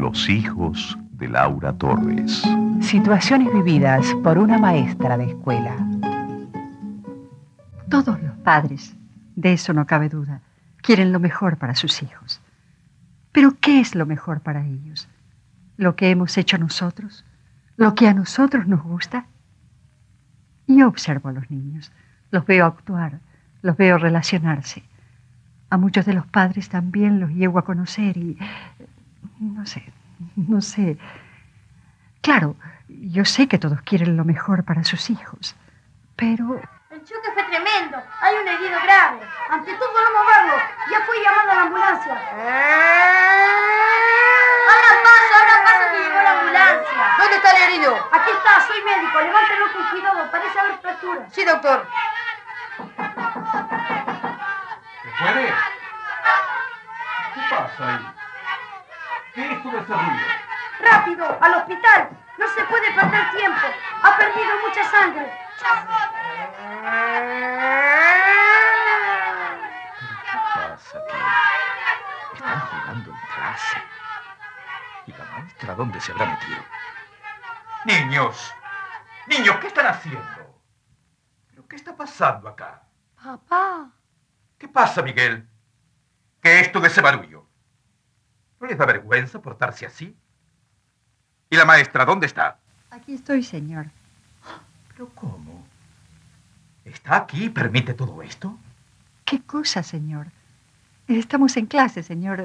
Los hijos de Laura Torres. Situaciones vividas por una maestra de escuela. Todos los padres, de eso no cabe duda, quieren lo mejor para sus hijos. Pero ¿qué es lo mejor para ellos? ¿Lo que hemos hecho nosotros? ¿Lo que a nosotros nos gusta? Yo observo a los niños, los veo actuar, los veo relacionarse. A muchos de los padres también los llego a conocer y... no sé. Claro, yo sé que todos quieren lo mejor para sus hijos, pero... El choque fue tremendo. Hay un herido grave. Ante todo, no moverlo. Ya fui llamando a la ambulancia. Ahora pasa que llegó la ambulancia. ¿Dónde está el herido? Aquí está, soy médico. Levántelo con cuidado. Parece haber fractura. Sí, doctor. ¿Se puede? ¿Qué pasa ahí? ¿Qué es todo ese ruido? ¡Rápido! ¡Al hospital! No se puede perder tiempo. Ha perdido mucha sangre. ¿Qué pasa aquí? Están jugando en clase. ¿Y la maestra dónde se habrá metido? Niños, ¿qué están haciendo? ¿Pero qué está pasando acá? Papá. ¿Qué pasa, Miguel? ¿Qué es todo ese barullo? ¿No les da vergüenza portarse así? ¿Y la maestra dónde está? Aquí estoy, señor. ¿Pero cómo? ¿Está aquí y permite todo esto? ¿Qué cosa, señor? Estamos en clase, señor.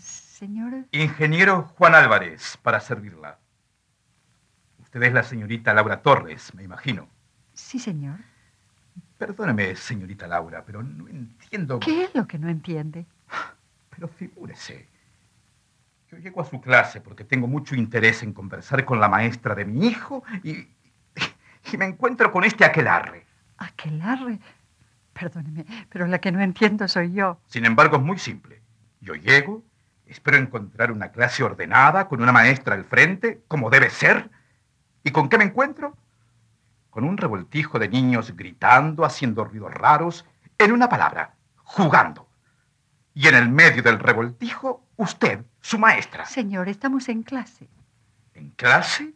Ingeniero Juan Álvarez, para servirla. Usted es la señorita Laura Torres, me imagino. Sí, señor. Perdóneme, señorita Laura, pero no entiendo... ¿Qué es lo que no entiende? Pero figúrese. Yo llego a su clase porque tengo mucho interés en conversar con la maestra de mi hijo y me encuentro con este aquelarre. ¿Aquelarre? Perdóneme, pero la que no entiendo soy yo. Sin embargo, es muy simple. Yo llego, espero encontrar una clase ordenada, con una maestra al frente, como debe ser. ¿Y con qué me encuentro? Con un revoltijo de niños gritando, haciendo ruidos raros, en una palabra, jugando. Y en el medio del revoltijo, usted, su maestra. Señor, estamos en clase. ¿En clase?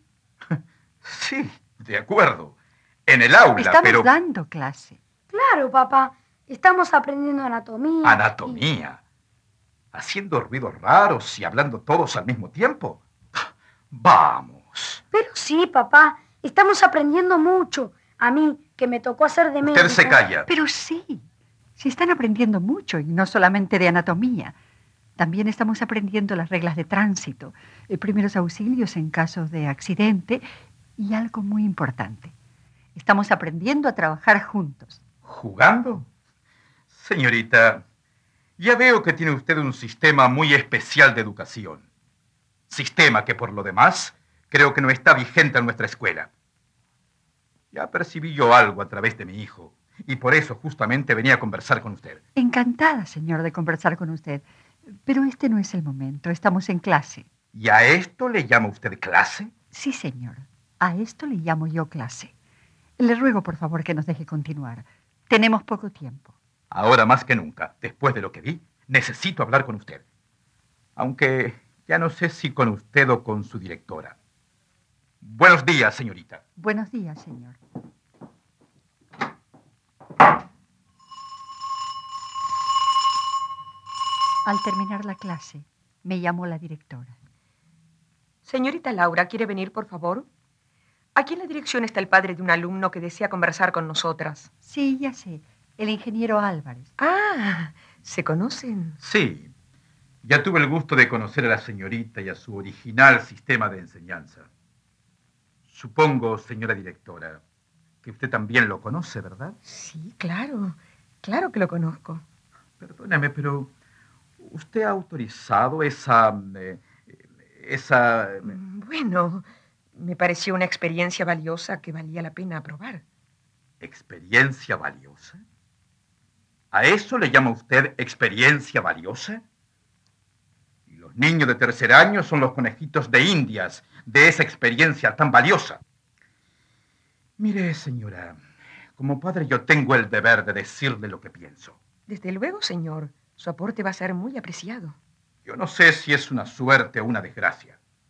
Sí, de acuerdo. En el aula, Estamos dando clase. Claro, papá. Estamos aprendiendo anatomía. ¿Anatomía? ¿Haciendo ruidos raros y hablando todos al mismo tiempo? Vamos. Pero sí, papá. Estamos aprendiendo mucho. A mí, que me tocó hacer de médico. Usted se calla. Pero sí. Sí están aprendiendo mucho, y no solamente de anatomía. También estamos aprendiendo las reglas de tránsito, primeros auxilios en casos de accidente y algo muy importante. Estamos aprendiendo a trabajar juntos. ¿Jugando? Señorita, ya veo que tiene usted un sistema muy especial de educación. Sistema que, por lo demás, creo que no está vigente en nuestra escuela. Ya percibí yo algo a través de mi hijo, y por eso justamente venía a conversar con usted. Encantada, señor, de conversar con usted. Pero este no es el momento. Estamos en clase. ¿Y a esto le llama usted clase? Sí, señor. A esto le llamo yo clase. Le ruego, por favor, que nos deje continuar. Tenemos poco tiempo. Ahora más que nunca, después de lo que vi, necesito hablar con usted. Aunque ya no sé si con usted o con su directora. Buenos días, señorita. Buenos días, señor. Al terminar la clase, me llamó la directora. Señorita Laura, ¿quiere venir, por favor? Aquí en la dirección está el padre de un alumno que desea conversar con nosotras. Sí, ya sé. El ingeniero Álvarez. Ah, ¿se conocen? Sí. Ya tuve el gusto de conocer a la señorita y a su original sistema de enseñanza. Supongo, señora directora, que usted también lo conoce, ¿verdad? Sí, claro. Claro que lo conozco. Perdóneme, pero ¿usted ha autorizado esa... Bueno, me pareció una experiencia valiosa que valía la pena aprobar. ¿Experiencia valiosa? ¿A eso le llama usted experiencia valiosa? Y los niños de tercer año son los conejitos de Indias de esa experiencia tan valiosa. Mire, señora, como padre yo tengo el deber de decirle lo que pienso. Desde luego, señor. Su aporte va a ser muy apreciado. Yo no sé si es una suerte o una desgracia,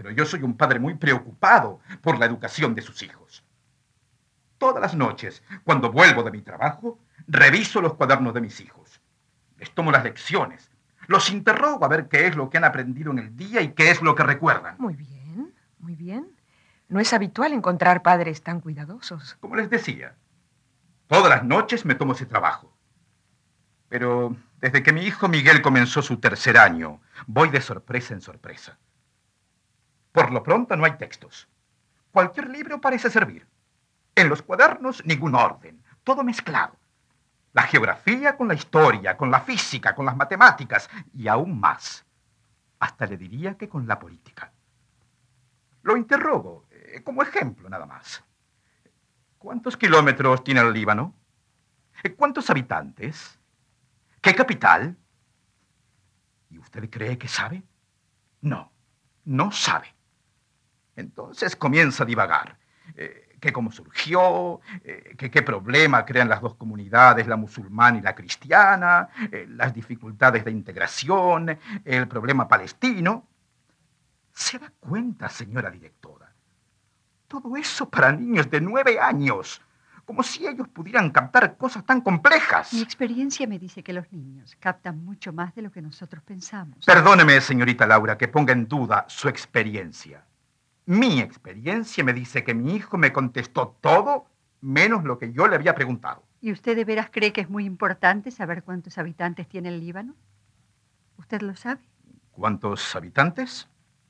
pero yo soy un padre muy preocupado por la educación de sus hijos. Todas las noches, cuando vuelvo de mi trabajo, reviso los cuadernos de mis hijos. Les tomo las lecciones. Los interrogo a ver qué es lo que han aprendido en el día y qué es lo que recuerdan. Muy bien, muy bien. No es habitual encontrar padres tan cuidadosos. Como les decía, todas las noches me tomo ese trabajo. Pero desde que mi hijo Miguel comenzó su 3er año, voy de sorpresa en sorpresa. Por lo pronto no hay textos. Cualquier libro parece servir. En los cuadernos ningún orden, todo mezclado. La geografía con la historia, con la física, con las matemáticas y aún más. Hasta le diría que con la política. Lo interrogo, como ejemplo nada más. ¿Cuántos kilómetros tiene el Líbano? ¿Cuántos habitantes? ¿Qué capital? ¿Y usted cree que sabe? No, no sabe. Entonces comienza a divagar. Que cómo surgió, que qué problema crean las dos comunidades, la musulmana y la cristiana, las dificultades de integración, el problema palestino. ¿Se da cuenta, señora directora? Todo eso para niños de 9 años, como si ellos pudieran captar cosas tan complejas. Mi experiencia me dice que los niños captan mucho más de lo que nosotros pensamos. Perdóneme, señorita Laura, que ponga en duda su experiencia. Mi experiencia me dice que mi hijo me contestó todo menos lo que yo le había preguntado. ¿Y usted de veras cree que es muy importante saber cuántos habitantes tiene el Líbano? ¿Usted lo sabe? ¿Cuántos habitantes?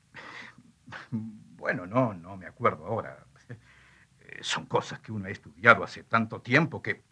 Bueno, no me acuerdo ahora. Son cosas que uno ha estudiado hace tanto tiempo que...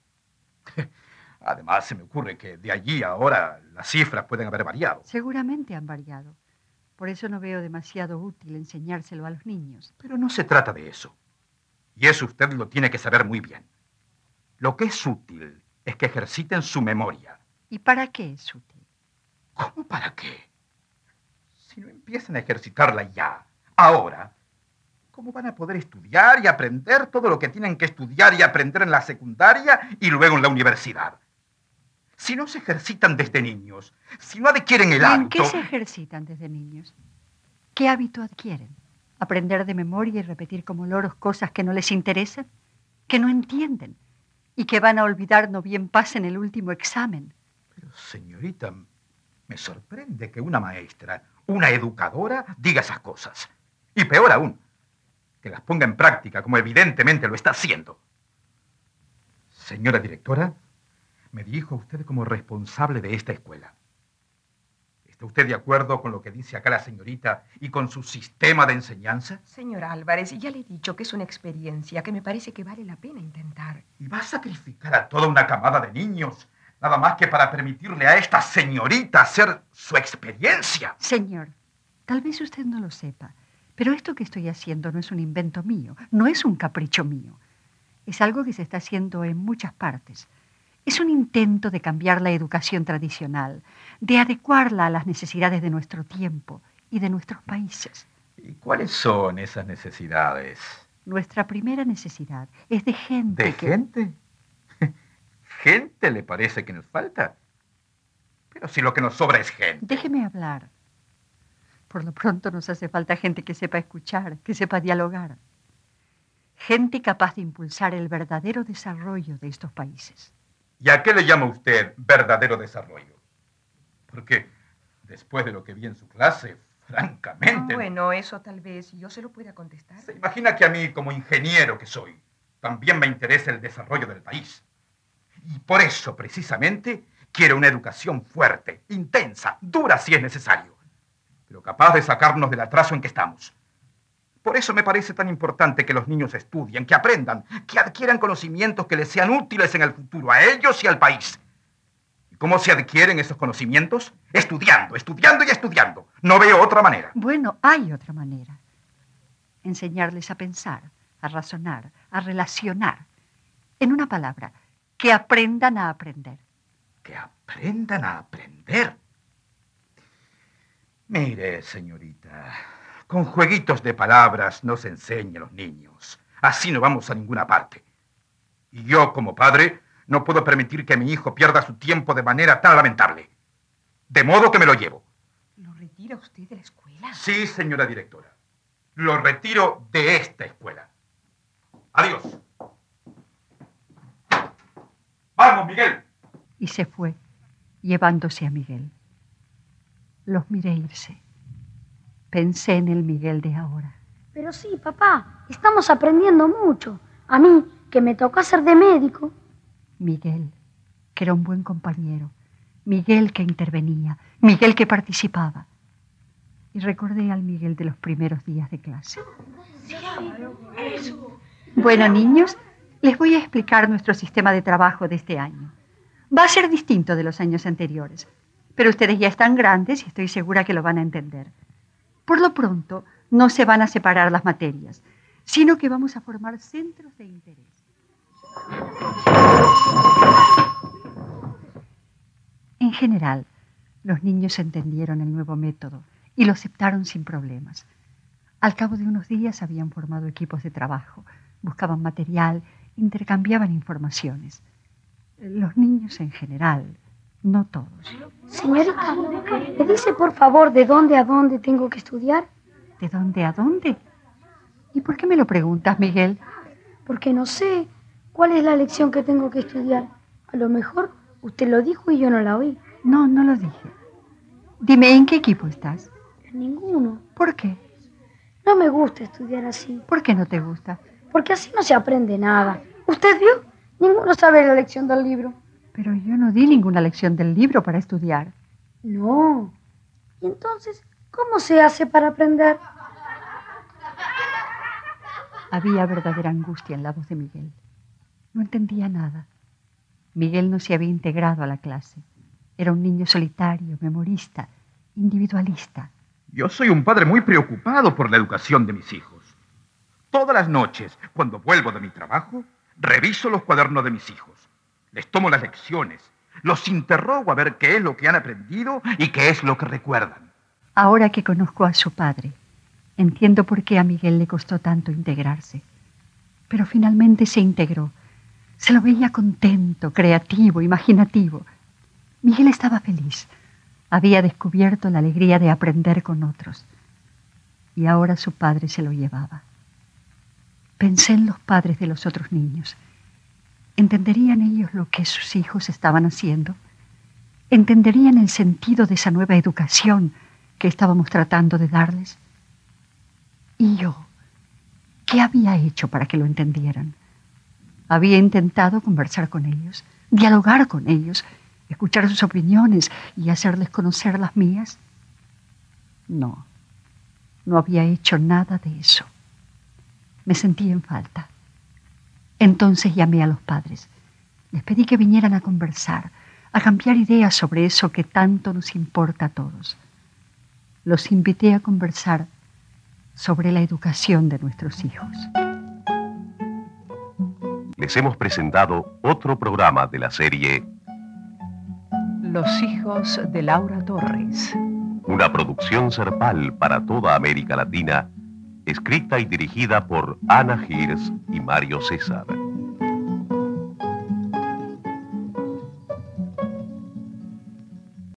Además, se me ocurre que de allí a ahora las cifras pueden haber variado. Seguramente han variado. Por eso no veo demasiado útil enseñárselo a los niños. Pero no se trata de eso. Y eso usted lo tiene que saber muy bien. Lo que es útil es que ejerciten su memoria. ¿Y para qué es útil? ¿Cómo para qué? Si no empiezan a ejercitarla ya, ahora, ¿cómo van a poder estudiar y aprender todo lo que tienen que estudiar y aprender en la secundaria y luego en la universidad? Si no se ejercitan desde niños, si no adquieren el hábito... ¿En qué se ejercitan desde niños? ¿Qué hábito adquieren? ¿Aprender de memoria y repetir como loros cosas que no les interesan? ¿Que no entienden? ¿Y que van a olvidar no bien pasen el último examen? Pero, señorita, me sorprende que una maestra, una educadora, diga esas cosas. Y peor aún, que las ponga en práctica, como evidentemente lo está haciendo. Señora directora, me dirijo a usted como responsable de esta escuela. ¿Está usted de acuerdo con lo que dice acá la señorita y con su sistema de enseñanza? Señor Álvarez, ya le he dicho que es una experiencia que me parece que vale la pena intentar. ¿Y va a sacrificar a toda una camada de niños, nada más que para permitirle a esta señorita hacer su experiencia? Señor, tal vez usted no lo sepa, pero esto que estoy haciendo no es un invento mío, no es un capricho mío. Es algo que se está haciendo en muchas partes. Es un intento de cambiar la educación tradicional, de adecuarla a las necesidades de nuestro tiempo y de nuestros países. ¿Y cuáles son esas necesidades? Nuestra primera necesidad es de gente. ¿De gente? ¿Gente le parece que nos falta? Pero si lo que nos sobra es gente. Déjeme hablar. Por lo pronto nos hace falta gente que sepa escuchar, que sepa dialogar. Gente capaz de impulsar el verdadero desarrollo de estos países. ¿Y a qué le llama usted verdadero desarrollo? Porque después de lo que vi en su clase, francamente... Bueno, eso tal vez yo se lo pueda contestar. ¿Se imagina que a mí, como ingeniero que soy, también me interesa el desarrollo del país? Y por eso, precisamente, quiero una educación fuerte, intensa, dura si es necesario, pero capaz de sacarnos del atraso en que estamos. Por eso me parece tan importante que los niños estudien, que aprendan, que adquieran conocimientos que les sean útiles en el futuro, a ellos y al país. ¿Y cómo se adquieren esos conocimientos? Estudiando, estudiando y estudiando. No veo otra manera. Bueno, hay otra manera. Enseñarles a pensar, a razonar, a relacionar. En una palabra, que aprendan a aprender. Que aprendan a aprender. Mire, señorita... Con jueguitos de palabras no se enseña a los niños. Así no vamos a ninguna parte. Y yo, como padre, no puedo permitir que mi hijo pierda su tiempo de manera tan lamentable. De modo que me lo llevo. ¿Lo retira usted de la escuela? Sí, señora directora. lo retiro de esta escuela. Adiós. ¡Vamos, Miguel! Y se fue, llevándose a Miguel. Los miré irse. Pensé en el Miguel de ahora. Pero sí, papá, estamos aprendiendo mucho. A mí, que me tocó hacer de médico. Miguel, que era un buen compañero. Miguel que intervenía. Miguel que participaba. Y recordé al Miguel de los primeros días de clase. Bueno, niños, les voy a explicar nuestro sistema de trabajo de este año. Va a ser distinto de los años anteriores, pero ustedes ya están grandes y estoy segura que lo van a entender. Por lo pronto, no se van a separar las materias, sino que vamos a formar centros de interés. En general, los niños entendieron el nuevo método y lo aceptaron sin problemas. Al cabo de unos días habían formado equipos de trabajo, buscaban material, intercambiaban informaciones. Los niños en general, no todos. Señorita, ¿me dice por favor de dónde a dónde tengo que estudiar? ¿De dónde a dónde? ¿Y por qué me lo preguntas, Miguel? Porque no sé cuál es la lección que tengo que estudiar. A lo mejor usted lo dijo y yo no la oí. No, no lo dije. Dime, ¿en qué equipo estás? En ninguno. ¿Por qué? No me gusta estudiar así. ¿Por qué no te gusta? Porque así no se aprende nada. ¿Usted vio? Ninguno sabe la lección del libro. Pero yo no di ninguna lección del libro para estudiar. No. ¿Y entonces cómo se hace para aprender? Había verdadera angustia en la voz de Miguel. No entendía nada. Miguel no se había integrado a la clase. Era un niño solitario, memorista, individualista. Yo soy un padre muy preocupado por la educación de mis hijos. Todas las noches, cuando vuelvo de mi trabajo, reviso los cuadernos de mis hijos. Les tomo las lecciones, los interrogo a ver qué es lo que han aprendido y qué es lo que recuerdan. Ahora que conozco a su padre, entiendo por qué a Miguel le costó tanto integrarse. Pero finalmente se integró. Se lo veía contento, creativo, imaginativo. Miguel estaba feliz. Había descubierto la alegría de aprender con otros. Y ahora su padre se lo llevaba. Pensé en los padres de los otros niños. ¿Entenderían ellos lo que sus hijos estaban haciendo? ¿Entenderían el sentido de esa nueva educación que estábamos tratando de darles? ¿Y yo? ¿Qué había hecho para que lo entendieran? Había intentado conversar con ellos, dialogar con ellos, escuchar sus opiniones y hacerles conocer las mías. No, no había hecho nada de eso. Me sentí en falta. Entonces llamé a los padres. Les pedí que vinieran a conversar, a cambiar ideas sobre eso que tanto nos importa a todos. Los invité a conversar sobre la educación de nuestros hijos. Les hemos presentado otro programa de la serie Los hijos de Laura Torres. Una producción Serpal para toda América Latina, escrita y dirigida por Ana Hirsch y Mario César.